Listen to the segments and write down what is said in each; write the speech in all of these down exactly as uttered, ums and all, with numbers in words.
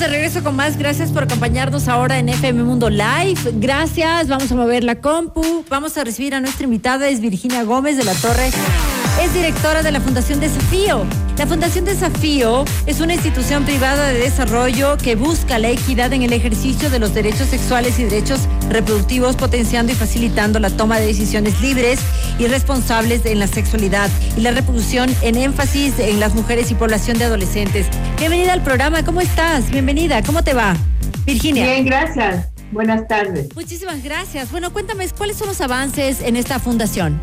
De regreso con más, gracias por acompañarnos ahora en F M Mundo Live. Gracias, vamos a mover la compu. Vamos a recibir a nuestra invitada, es Virginia Gómez de la Torre. Es directora de la Fundación Desafío. La Fundación Desafío es una institución privada de desarrollo que busca la equidad en el ejercicio de los derechos sexuales y derechos reproductivos, potenciando y facilitando la toma de decisiones libres y responsables en la sexualidad y la reproducción, en énfasis en las mujeres y población de adolescentes. Bienvenida al programa, ¿cómo estás? Bienvenida, ¿cómo te va? Virginia. Bien, gracias. Buenas tardes. Muchísimas gracias. Bueno, cuéntame, ¿cuáles son los avances en esta fundación?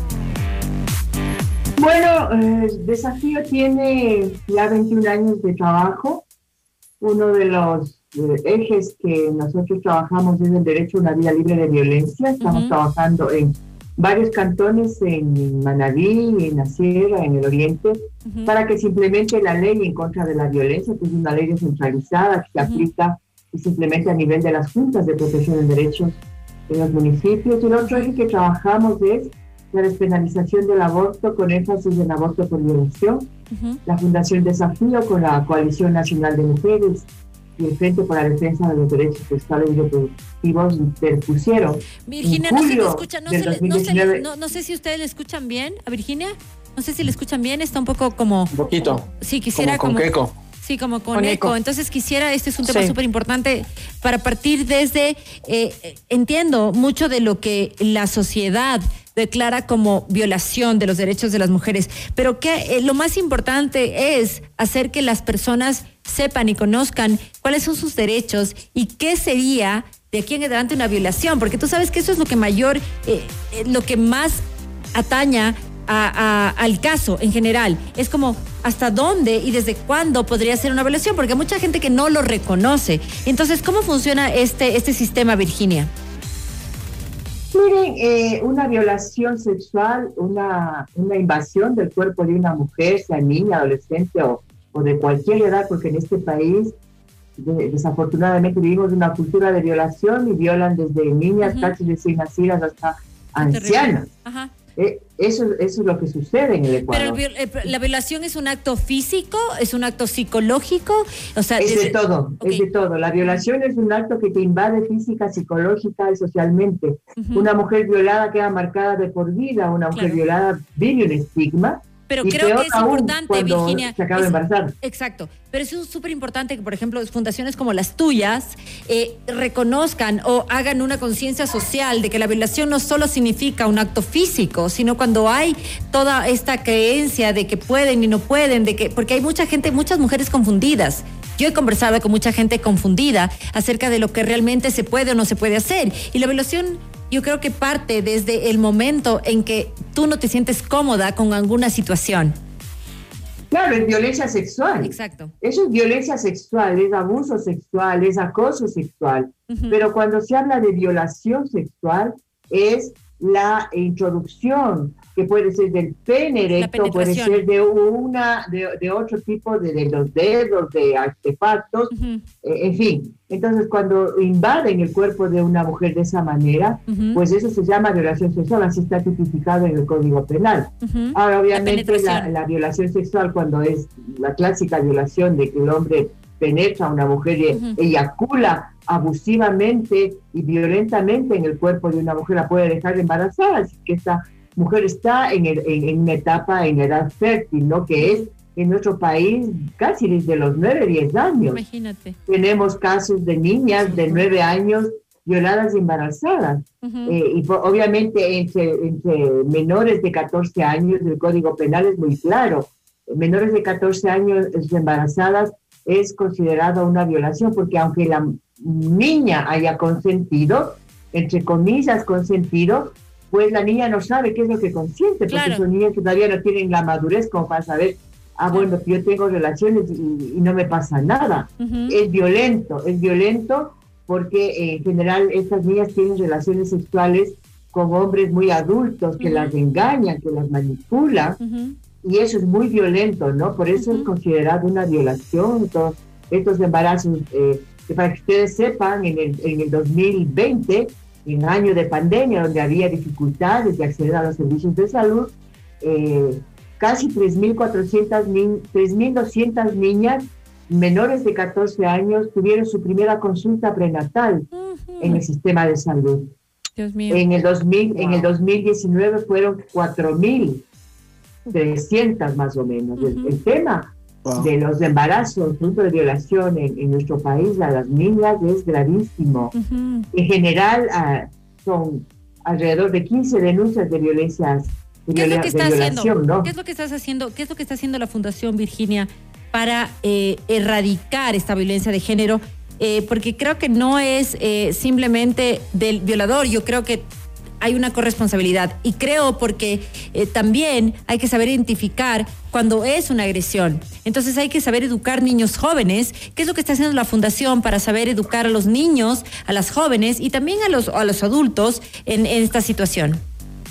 Bueno, eh, Desafío tiene ya veintiún años de trabajo. Uno de los eh, ejes que nosotros trabajamos es el derecho a una vida libre de violencia. Estamos uh-huh. trabajando en varios cantones, en Manabí, en la Sierra, en el Oriente, uh-huh. para que se implemente la ley en contra de la violencia, que es una ley descentralizada que se uh-huh. aplica y se implementa a nivel de las juntas de protección de derechos en los municipios. Y el otro eje que trabajamos es la despenalización del aborto con énfasis en aborto por violación. Uh-huh. La Fundación Desafío con la Coalición Nacional de Mujeres y el Frente por la Defensa de los Derechos Sexuales y Reproductivos interpusieron. Virginia, no se le escucha, no, se le, no, se le, no, no sé si ustedes le escuchan bien a Virginia, no sé si le escuchan bien, está un poco como... Un poquito. Como, sí, quisiera como... Con como, eco. Sí, como con, con eco. eco. Entonces quisiera, este es un tema sí. súper importante para partir desde, eh, entiendo mucho de lo que la sociedad declara como violación de los derechos de las mujeres, pero que eh, lo más importante es hacer que las personas sepan y conozcan cuáles son sus derechos y qué sería de aquí en adelante una violación, porque tú sabes que eso es lo que mayor, eh, eh, lo que más ataña a, a, al caso en general. Es como hasta dónde y desde cuándo podría ser una violación, porque hay mucha gente que no lo reconoce. Entonces, ¿cómo funciona este, este sistema, Virginia? Miren, eh, una violación sexual, una, una invasión del cuerpo de una mujer, sea niña, adolescente o, o de cualquier edad, porque en este país de, desafortunadamente vivimos una cultura de violación y violan desde niñas uh-huh. casi recién nacidas hasta ancianas. Ajá. Eh, eso, eso es lo que sucede en el Ecuador. Pero el, el, la violación es un acto físico, es un acto psicológico, o sea, es desde... de todo, okay. es de todo. La violación es un acto que te invade física, psicológica y socialmente. Uh-huh. Una mujer violada queda marcada de por vida, una mujer claro. violada vive un estigma. Pero creo que es importante, Virginia. Se acaba de embarazar. Exacto. Pero es súper importante que, por ejemplo, fundaciones como las tuyas eh, reconozcan o hagan una conciencia social de que la violación no solo significa un acto físico, sino cuando hay toda esta creencia de que pueden y no pueden, de que porque hay mucha gente, muchas mujeres confundidas. Yo he conversado con mucha gente confundida acerca de lo que realmente se puede o no se puede hacer. Y la violación, yo creo que parte desde el momento en que tú no te sientes cómoda con alguna situación. Claro, es violencia sexual. Exacto. Eso es violencia sexual, es abuso sexual, es acoso sexual. Uh-huh. Pero cuando se habla de violación sexual, es la introducción, que puede ser del pene erecto, puede ser de una, de, de otro tipo de, de los dedos, de artefactos, uh-huh. eh, en fin. Entonces, cuando invaden el cuerpo de una mujer de esa manera, uh-huh. pues eso se llama violación sexual, así está tipificado en el Código Penal. Uh-huh. Ahora, obviamente, la, la, la violación sexual, cuando es la clásica violación de que el hombre penetra a una mujer y uh-huh. eyacula abusivamente y violentamente en el cuerpo de una mujer, la puede dejar embarazada, así que esta mujer está en, el, en, en una etapa, en edad fértil, ¿no? Que es en nuestro país casi desde los nueve, diez años. Imagínate. Tenemos casos de niñas de nueve años violadas y embarazadas. Uh-huh. Eh, y por, obviamente entre, entre menores de catorce años el Código Penal es muy claro. Menores de catorce años embarazadas es considerada una violación, porque aunque la niña haya consentido, entre comillas consentido, pues la niña no sabe qué es lo que consiente, porque claro. son niñas que todavía no tienen la madurez como para saber, ah, bueno, yo tengo relaciones y, y no me pasa nada. Uh-huh. Es violento, es violento porque eh, en general estas niñas tienen relaciones sexuales con hombres muy adultos que uh-huh. las engañan, que las manipulan, uh-huh. y eso es muy violento, ¿no? Por eso uh-huh. es considerado una violación, todos estos embarazos, eh, que para que ustedes sepan, en el, en el dos mil veinte, en año de pandemia, donde había dificultades de acceder a los servicios de salud, eh, casi tres mil cuatrocientas, tres mil doscientas niñas menores de catorce años tuvieron su primera consulta prenatal uh-huh. en el sistema de salud. Dios mío. En el, dos mil, wow. en el dos mil diecinueve fueron cuatro mil trescientos más o menos. Uh-huh. El, el tema wow. de los embarazos fruto de violación en, en nuestro país a las niñas es gravísimo. Uh-huh. En general uh, son alrededor de quince denuncias de violencias de, ¿Qué es lo que está haciendo? ¿no? ¿Qué es lo que estás haciendo? ¿Qué es lo que está haciendo la Fundación Virginia para eh, erradicar esta violencia de género? Eh, porque creo que no es eh, simplemente del violador, yo creo que hay una corresponsabilidad y creo porque eh, también hay que saber identificar cuando es una agresión. Entonces hay que saber educar niños jóvenes. ¿Qué es lo que está haciendo la Fundación para saber educar a los niños, a las jóvenes y también a los, a los adultos en, en esta situación?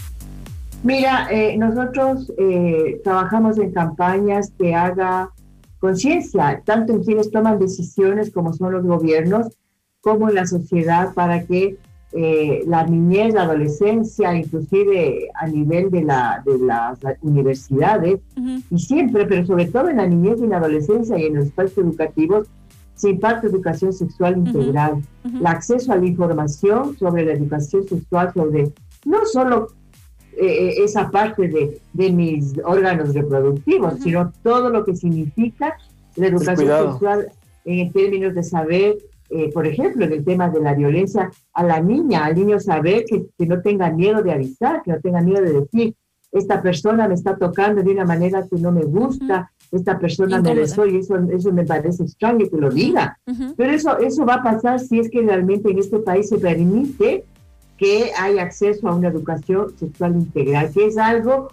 Mira, eh, nosotros eh, trabajamos en campañas que haga conciencia, tanto en quienes toman decisiones como son los gobiernos, como en la sociedad, para que eh, la niñez, la adolescencia, inclusive a nivel de, la, de las universidades, uh-huh. y siempre, pero sobre todo en la niñez y en la adolescencia y en los espacios educativos, se imparte educación sexual integral. Uh-huh. Uh-huh. El acceso a la información sobre la educación sexual, sobre no solo Eh, esa parte de, de mis órganos reproductivos, uh-huh. sino todo lo que significa la educación sexual en términos de saber, eh, por ejemplo, en el tema de la violencia a la niña, al niño saber que, que no tenga miedo de avisar, que no tenga miedo de decir, esta persona me está tocando de una manera que no me gusta, uh-huh. esta persona Incómoda. me besó y eso, eso me parece extraño que lo diga. Uh-huh. Pero eso, eso va a pasar si es que realmente en este país se permite que hay acceso a una educación sexual integral, que es algo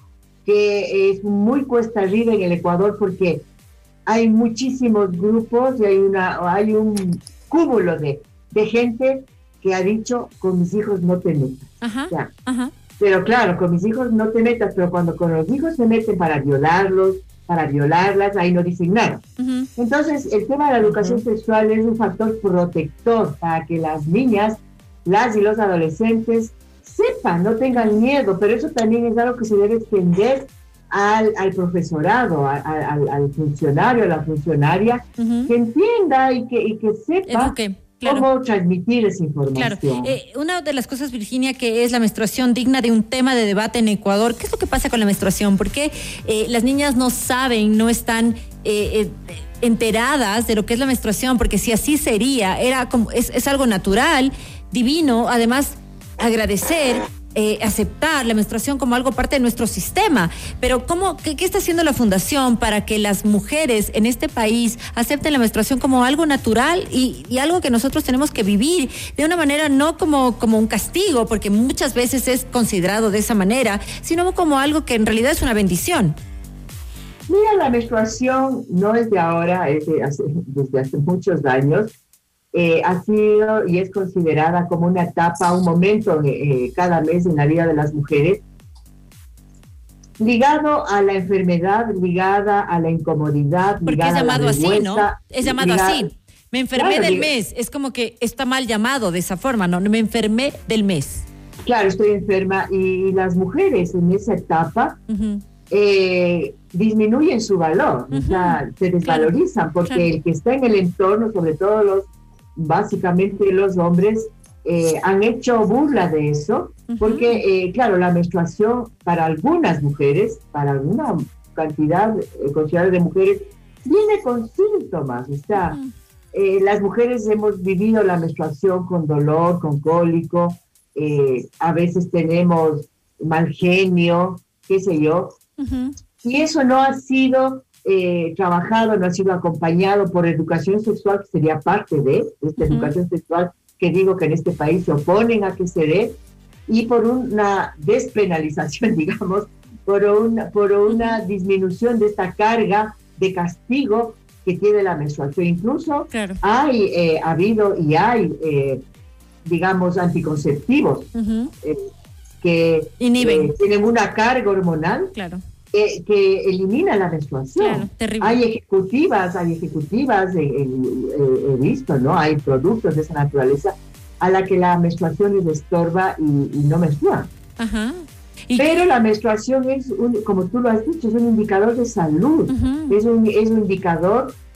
que es muy cuesta arriba en el Ecuador porque hay muchísimos grupos y hay, una, hay un cúmulo de, de gente que ha dicho, con mis hijos no te metas. Ajá, ya. Ajá. Pero claro, con mis hijos no te metas, pero cuando con los hijos se meten para violarlos, para violarlas, ahí no dicen nada. Uh-huh. Entonces, el tema de la educación uh-huh. sexual es un factor protector para que las niñas, las y los adolescentes sepan, no tengan miedo, pero eso también es algo que se debe extender al, al profesorado, a, a, al, al funcionario, a la funcionaria, uh-huh. que entienda y que, y que sepa Eduque, claro. cómo transmitir esa información. Claro. Eh, una de las cosas, Virginia, que es la menstruación digna de un tema de debate en Ecuador, ¿qué es lo que pasa con la menstruación? ¿Por qué eh, las niñas no saben, no están eh, eh, enteradas de lo que es la menstruación? Porque si así sería, era como, es, es algo natural, divino, además agradecer, eh, aceptar la menstruación como algo parte de nuestro sistema. Pero ¿cómo, qué, qué está haciendo la Fundación para que las mujeres en este país acepten la menstruación como algo natural y, y algo que nosotros tenemos que vivir de una manera no como, como un castigo, porque muchas veces es considerado de esa manera, sino como algo que en realidad es una bendición? Mira, la menstruación no es de ahora, es de hace, desde hace muchos años. Eh, ha sido y es considerada como una etapa, un momento eh, cada mes en la vida de las mujeres, ligado a la enfermedad, ligada a la incomodidad, porque ligada es llamado a la así, ¿no? Es llamado ligada, así. Me enfermé claro, del mes. Es como que está mal llamado de esa forma, ¿no? Me enfermé del mes. Claro, estoy enferma y, y las mujeres en esa etapa uh-huh. eh, disminuyen su valor, uh-huh. o sea, se desvalorizan, claro, porque claro. el que está en el entorno, sobre todo los básicamente los hombres eh, han hecho burla de eso, uh-huh. porque, eh, claro, la menstruación para algunas mujeres, para alguna cantidad eh, considerable de mujeres, viene con síntomas. O sea, uh-huh. eh, las mujeres hemos vivido la menstruación con dolor, con cólico, eh, a veces tenemos mal genio, qué sé yo, uh-huh. y eso no ha sido Eh, trabajado, no ha sido acompañado por educación sexual, que sería parte de esta uh-huh. educación sexual que digo que en este país se oponen a que se dé, y por una despenalización, digamos, por una, por una uh-huh. disminución de esta carga de castigo que tiene la menstruación. Incluso claro. hay, eh, ha habido y hay, eh, digamos, anticonceptivos uh-huh. eh, que eh, tienen una carga hormonal. Claro. Eh, que elimina la menstruación. Claro, terrible. Hay ejecutivas, hay ejecutivas, eh, eh, eh, he visto, ¿no? Hay productos de esa naturaleza a la que la menstruación les estorba y, y no menstruan. Ajá. ¿Y Pero qué? La menstruación es, un, como tú lo has dicho, es un indicador de salud, uh-huh. es, un, es un indicador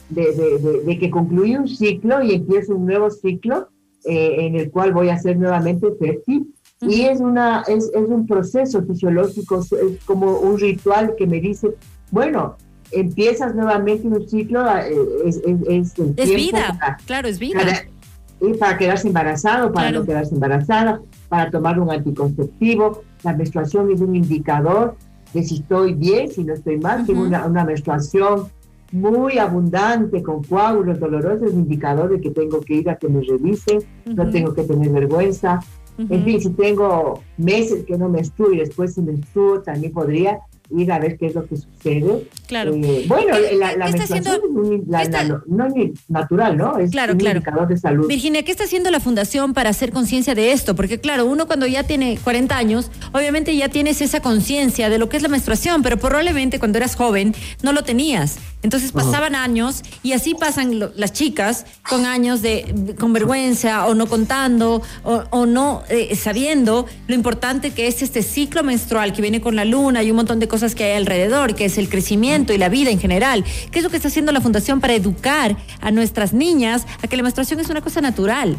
de, de, de, de que concluí un ciclo y empiezo un nuevo ciclo eh, en el cual voy a ser nuevamente fértil. Uh-huh. Y es, una, es, es un proceso fisiológico, es como un ritual que me dice, bueno, empiezas nuevamente un ciclo, eh, es, es, es, el es vida, para, claro, es vida. Para, y para quedarse embarazado, para claro. no quedarse embarazada, para tomar un anticonceptivo. La menstruación es un indicador de si estoy bien, si no estoy mal. Uh-huh. Tengo una, una menstruación muy abundante, con coágulos dolorosos, es un indicador de que tengo que ir a que me revisen, uh-huh. no tengo que tener vergüenza. Uh-huh. En fin, si tengo meses que no menstruo y después si menstruo, también podría ir a ver qué es lo que sucede. Claro. Eh, bueno, la, la menstruación haciendo, es un, la, está, la, no es natural, ¿no? Es claro, un claro. indicador de salud. Virginia, ¿qué está haciendo la Fundación para hacer conciencia de esto? Porque claro, uno cuando ya tiene cuarenta años, obviamente ya tienes esa conciencia de lo que es la menstruación, pero probablemente cuando eras joven no lo tenías. Entonces pasaban uh-huh. años y así pasan lo, las chicas con años de con vergüenza o no contando o, o no eh, sabiendo lo importante que es este ciclo menstrual que viene con la luna y un montón de cosas que hay alrededor, que es el crecimiento y la vida en general. ¿Qué es lo que está haciendo la Fundación para educar a nuestras niñas a que la menstruación es una cosa natural?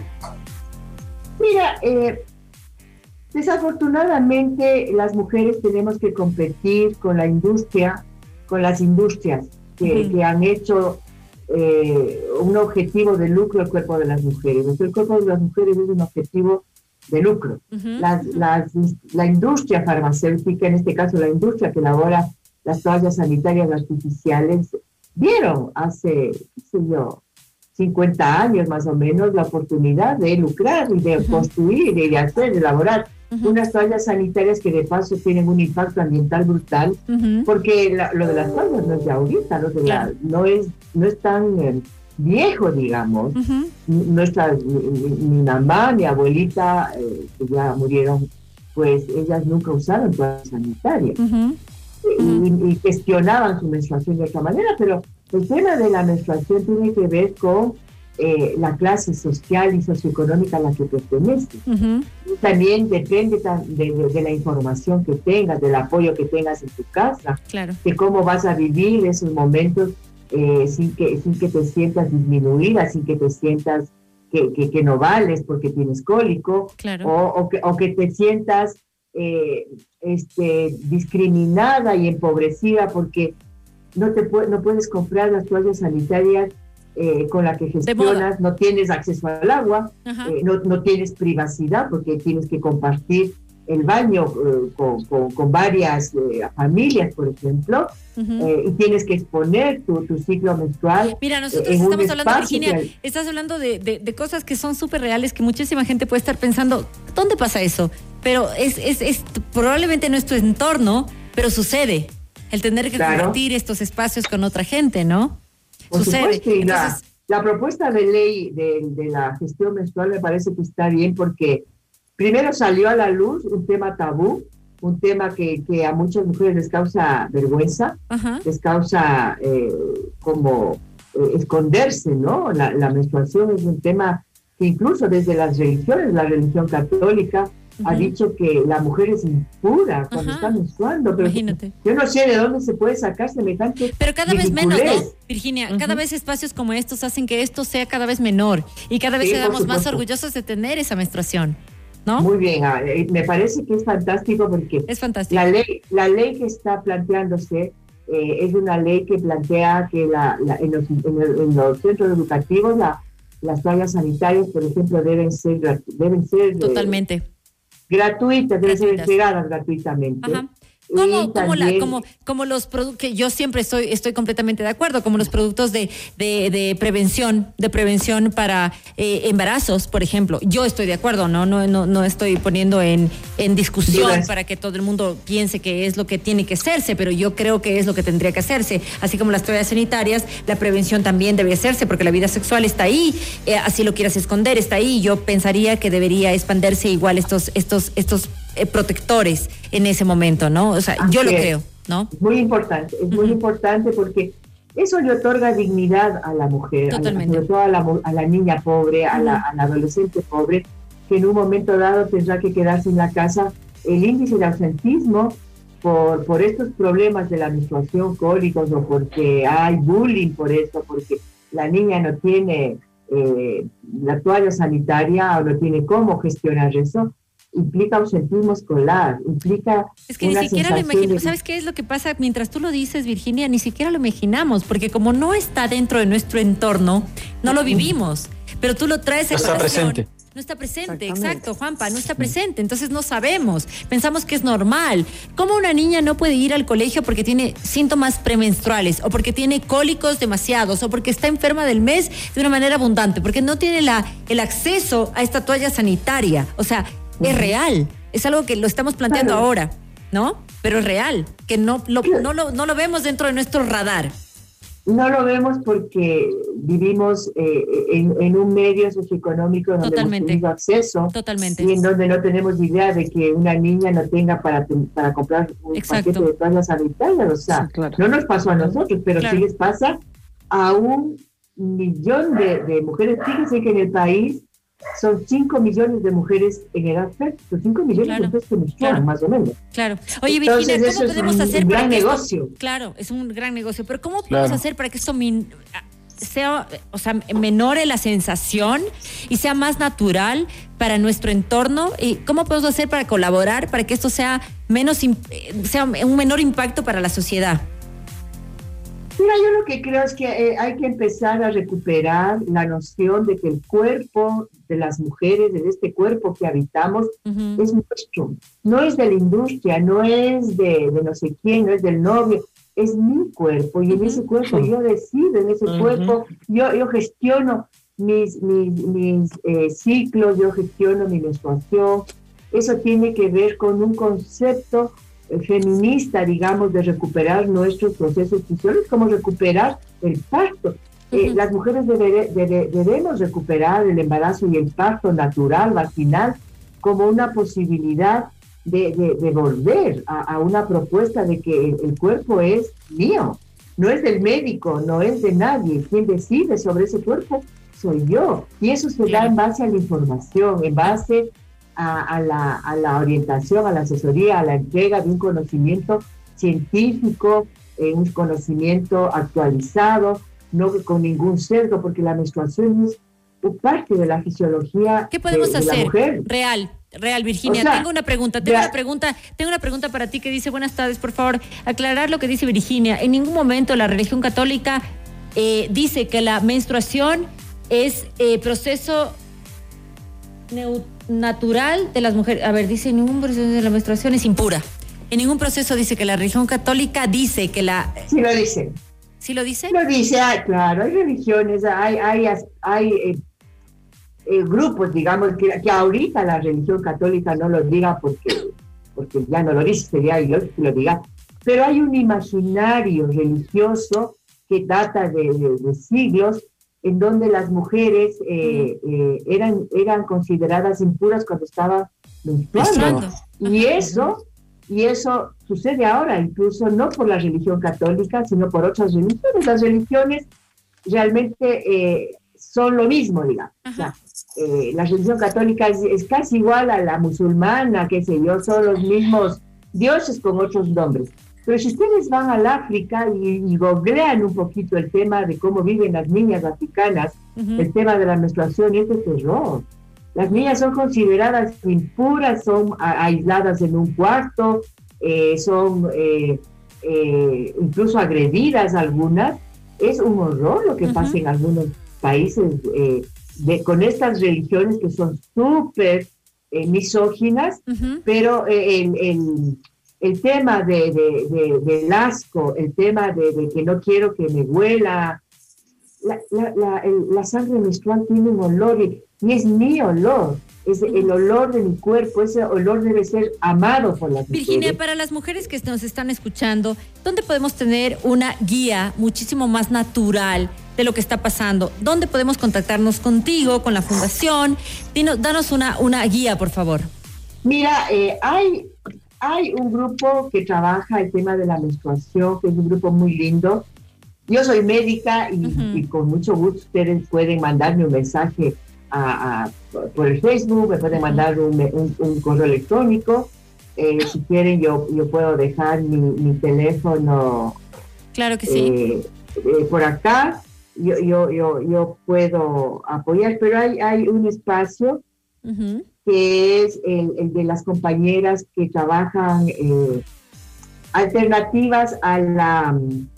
Mira, eh, desafortunadamente las mujeres tenemos que competir con la industria, con las industrias que, uh-huh. que han hecho eh, un objetivo de lucro el cuerpo de las mujeres. El cuerpo de las mujeres es un objetivo de lucro. Uh-huh. Las, las, la industria farmacéutica, en este caso la industria que elabora las toallas sanitarias artificiales, vieron hace, qué sé yo, cincuenta años más o menos la oportunidad de lucrar y de uh-huh. construir y de hacer, de elaborar uh-huh. unas toallas sanitarias que de paso tienen un impacto ambiental brutal, uh-huh. porque la, lo de las toallas no es de ahorita, lo de claro. la, no, es, no es tan eh, viejo, digamos. Uh-huh. Nuestra, mi, mi mamá, mi abuelita, eh, que ya murieron, pues ellas nunca usaron toallas sanitarias. Uh-huh. Y, y gestionaban su menstruación de otra manera, pero el tema de la menstruación tiene que ver con eh, la clase social y socioeconómica a la que perteneces. Uh-huh. También depende de, de, de la información que tengas, del apoyo que tengas en tu casa, claro. de cómo vas a vivir esos momentos eh, sin, que, sin que te sientas disminuida, sin que te sientas que, que, que no vales porque tienes cólico, claro. o, o, que, o que te sientas Eh, este, discriminada y empobrecida porque no te pu- no puedes comprar las toallas sanitarias eh, con las que gestionas, no tienes acceso al agua, eh, no, no tienes privacidad porque tienes que compartir el baño eh, con, con, con varias eh, familias, por ejemplo, uh-huh. eh, y tienes que exponer tu, tu ciclo menstrual. Mira, nosotros eh, estamos hablando, Virginia, que... estás hablando de, de, de cosas que son súper reales, que muchísima gente puede estar pensando, ¿dónde pasa eso? Pero es, es, es probablemente no es tu entorno, pero sucede. El tener que claro. compartir estos espacios con otra gente, ¿no? Por sucede. Supuesto, y Entonces, la, la propuesta de ley de, de la gestión menstrual me parece que está bien porque primero salió a la luz un tema tabú, un tema que, que a muchas mujeres les causa vergüenza, uh-huh. les causa eh, como eh, esconderse, ¿no? La, la menstruación es un tema que incluso desde las religiones, la religión católica, Uh-huh. ha dicho que la mujer es impura cuando uh-huh. está menstruando, pero imagínate. Yo no sé de dónde se puede sacar semejante pero cada vez menos, ¿no? Virginia, uh-huh. cada vez espacios como estos hacen que esto sea cada vez menor y cada vez sí, seamos más orgullosos de tener esa menstruación, ¿no? Muy bien, me parece que es fantástico porque es fantástico. La ley, la ley que está planteándose eh, es una ley que plantea que la, la, en, los, en, el, en los centros educativos la, las toallas sanitarias, por ejemplo, deben ser deben ser totalmente eh, gratuitas, deben ser entregadas gratuitamente. Ajá. Como, como, la, como, como los productos, que yo siempre estoy, estoy completamente de acuerdo, como los productos de, de, de prevención, de prevención para eh, embarazos, por ejemplo. Yo estoy de acuerdo, no, no, no, no estoy poniendo en, en discusión Dios. para que todo el mundo piense que es lo que tiene que hacerse, pero yo creo que es lo que tendría que hacerse. Así como las toallas sanitarias, la prevención también debe hacerse, porque la vida sexual está ahí, eh, así lo quieras esconder, está ahí. Yo pensaría que debería expandirse igual estos, estos, estos eh, protectores en ese momento, ¿no? O sea, Así yo lo es. creo, ¿no? Muy importante, es uh-huh. muy importante porque eso le otorga dignidad a la mujer, Totalmente. A la, sobre todo a la, a la niña pobre, uh-huh. a, la, a la adolescente pobre, que en un momento dado tendrá que quedarse en la casa. El índice de ausentismo por, por estos problemas de la menstruación, cólicos, o porque hay bullying por esto, porque la niña no tiene eh, la toalla sanitaria o no tiene cómo gestionar eso, implica ausentismo escolar, implica es que una ni siquiera lo sensación imaginamos. de... ¿Sabes qué es lo que pasa? Mientras tú lo dices, Virginia, ni siquiera lo imaginamos, porque como no está dentro de nuestro entorno, no lo vivimos, pero tú lo traes a No está colación. presente. No está presente, Exactamente. exacto, Juanpa, no está presente, entonces no sabemos, pensamos que es normal. ¿Cómo una niña no puede ir al colegio porque tiene síntomas premenstruales, o porque tiene cólicos demasiados, o porque está enferma del mes de una manera abundante, porque no tiene la, el acceso a esta toalla sanitaria? O sea, es real, es algo que lo estamos planteando Claro. ahora, ¿no? Pero es real, que no lo, no, lo, no lo vemos dentro de nuestro radar. No lo vemos porque vivimos eh, en, en un medio socioeconómico donde Totalmente. hemos tenido acceso Totalmente. y en donde no tenemos idea de que una niña no tenga para, para comprar un Exacto. paquete de toallas sanitarias. O sea, Sí, claro. no nos pasó a nosotros, pero Claro. sí les pasa a un millón de, de mujeres. Fíjense que en el país son cinco millones de mujeres en edad fértil, cinco millones Claro. de mujeres menstruan, Claro. más o menos. Claro. Oye, Entonces, Virginia, eso ¿cómo es podemos un hacer gran para que esto- negocio. Claro, es un gran negocio, pero ¿cómo podemos Claro. hacer para que esto min- sea, o sea, menore la sensación y sea más natural para nuestro entorno? ¿Y cómo podemos hacer para colaborar para que esto sea menos imp- eh, sea un menor impacto para la sociedad? Mira, yo lo que creo es que eh, hay que empezar a recuperar la noción de que el cuerpo de las mujeres, de este cuerpo que habitamos, Ujú. es nuestro. No es de la industria, no es de, de no sé quién, no es del novio, es mi cuerpo. Y en Ujú. ese cuerpo yo decido, en ese Ujú. cuerpo yo, yo gestiono mis, mis, mis eh, ciclos, yo gestiono mi menstruación. Eso tiene que ver con un concepto feminista, digamos, de recuperar nuestros procesos fisiológicos, como recuperar el parto. Eh, Ujú. las mujeres debe- debe- debemos recuperar el embarazo y el parto natural, vaginal, como una posibilidad de, de- de volver a, a una propuesta de que el, el cuerpo es mío, no es del médico, no es de nadie. Quien decide sobre ese cuerpo soy yo. Y eso se da Claro. en base a la información, en base A, a, la, a la orientación, a la asesoría, a la entrega de un conocimiento científico, eh, un conocimiento actualizado, no con ningún sesgo, porque la menstruación es parte de la fisiología ¿Qué podemos de, de la hacer? mujer. Real, real, Virginia. O sea, tengo una pregunta, tengo ya- una pregunta, tengo una pregunta para ti que dice, buenas tardes, por favor, aclarar lo que dice Virginia. En ningún momento la religión católica eh, dice que la menstruación es eh, proceso neu- natural de las mujeres. A ver, dice, ningún proceso de la menstruación es impura. En ningún proceso dice que la religión católica dice que la... Sí lo dice. ¿Sí lo dice? Lo dice, ah, claro, hay religiones, hay, hay, hay eh, eh, grupos, digamos, que, que ahorita la religión católica no lo diga porque, porque ya no lo dice, sería ilógico que lo diga, pero hay un imaginario religioso que data de, de, de siglos, en donde las mujeres eh, eh, eran, eran consideradas impuras cuando estaban menstruando. Menstruando. Y eso, y eso sucede ahora, incluso no por la religión católica, sino por otras religiones. Las religiones realmente eh, son lo mismo, digamos. O sea, eh, la religión católica es, es casi igual a la musulmana, qué sé yo, son los mismos dioses con otros nombres. Pero si ustedes van al África y, y googlean un poquito el tema de cómo viven las niñas africanas, Ujú. el tema de la menstruación, y es de terror. Las niñas son consideradas impuras, son a- aisladas en un cuarto, eh, son eh, eh, incluso agredidas algunas. Es un horror lo que Ujú. pasa en algunos países eh, de, con estas religiones que son súper eh, misóginas, Ujú. pero eh, el, el, el tema de, de, de- del asco, el tema de, de que no quiero que me huela, la, la, la, el- la sangre menstrual tiene un olor y, y es mi olor, es el olor de mi cuerpo, ese olor debe ser amado por las Virginia, mujeres. para las mujeres que nos están escuchando, ¿dónde podemos tener una guía muchísimo más natural de lo que está pasando? ¿Dónde podemos contactarnos contigo, con la fundación? Dinos, danos una, una guía, por favor. Mira, eh, hay, hay un grupo que trabaja el tema de la menstruación, que es un grupo muy lindo. Yo soy médica y, Ujú. y con mucho gusto ustedes pueden mandarme un mensaje a, a- por el Facebook, me pueden mandar un, un- un correo electrónico. Eh, si quieren, yo, yo puedo dejar mi, mi teléfono Claro que sí. eh, eh, por acá yo, yo, yo, yo puedo apoyar, pero hay, hay un espacio uh-huh. que es el, el de las compañeras que trabajan eh, alternativas a la,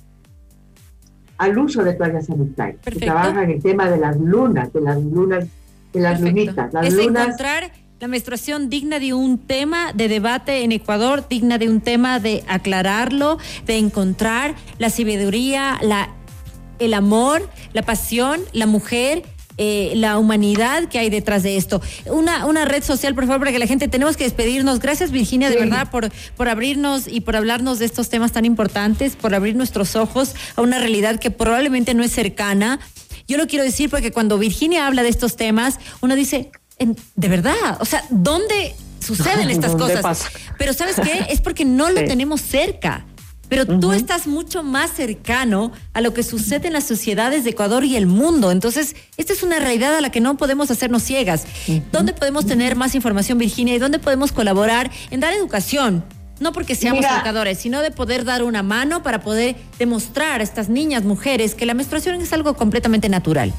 al uso de toallas sanitarias, Perfecto. que trabajan el tema de las lunas, de las lunas, de las Perfecto. lunitas. Las es lunas, encontrar la menstruación digna de un tema de debate en Ecuador, digna de un tema de aclararlo, de encontrar la sabiduría, la, el amor, la pasión, la mujer, eh, la humanidad que hay detrás de esto. Una, una red social, por favor, para que la gente, tenemos que despedirnos. Gracias, Virginia, sí. de verdad, por, por abrirnos y por hablarnos de estos temas tan importantes, por abrir nuestros ojos a una realidad que probablemente no es cercana. Yo lo quiero decir porque cuando Virginia habla de estos temas, uno dice... De verdad, o sea, ¿dónde suceden estas ¿Dónde cosas? pasa? Pero ¿sabes qué? Es porque no lo sí. tenemos cerca. Pero uh-huh. tú estás mucho más cercano a lo que sucede en las sociedades de Ecuador y el mundo. Entonces, esta es una realidad a la que no podemos hacernos ciegas. Uh-huh. ¿Dónde podemos tener más información, Virginia? ¿Y dónde podemos colaborar en dar educación? No porque seamos Mira. educadores, sino de poder dar una mano para poder demostrar a estas niñas, mujeres, que la menstruación es algo completamente natural.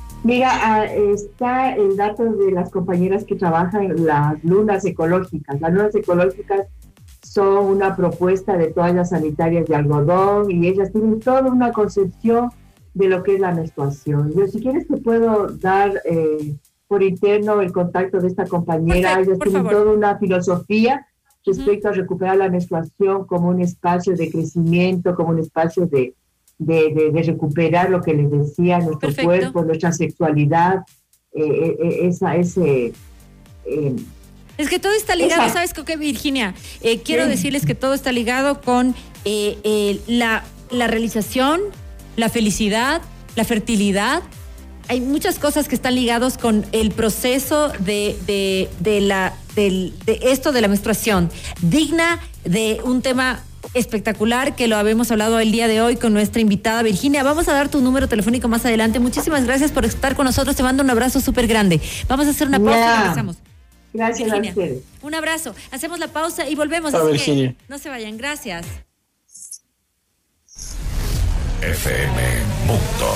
Mira, está el dato de las compañeras que trabajan las lunas ecológicas. Las lunas ecológicas son una propuesta de toallas sanitarias de algodón y ellas tienen toda una concepción de lo que es la menstruación. Yo, si quieres, te puedo dar eh, por interno el contacto de esta compañera. Perfecto, ellas tienen favor. toda una filosofía respecto uh-huh. a recuperar la menstruación como un espacio de crecimiento, como un espacio de... De, de, de recuperar lo que les decía, nuestro Perfecto. cuerpo, nuestra sexualidad, eh, eh, esa, ese... Eh, es que todo está ligado, esa. ¿sabes qué, Virginia? Eh, quiero sí. decirles que todo está ligado con eh, eh, la, la realización, la felicidad, la fertilidad. Hay muchas cosas que están ligados con el proceso de, de, de, la, de, de esto de la menstruación, digna de un tema espectacular que lo habíamos hablado el día de hoy con nuestra invitada Virginia. Vamos a dar tu número telefónico más adelante. Muchísimas gracias por estar con nosotros. Te mando un abrazo súper grande. Vamos a hacer una pausa yeah. y regresamos. Gracias, Virginia. A ustedes. Un abrazo. Hacemos la pausa y volvemos. Chao, Virginia. No se vayan. Gracias. F M Mundo.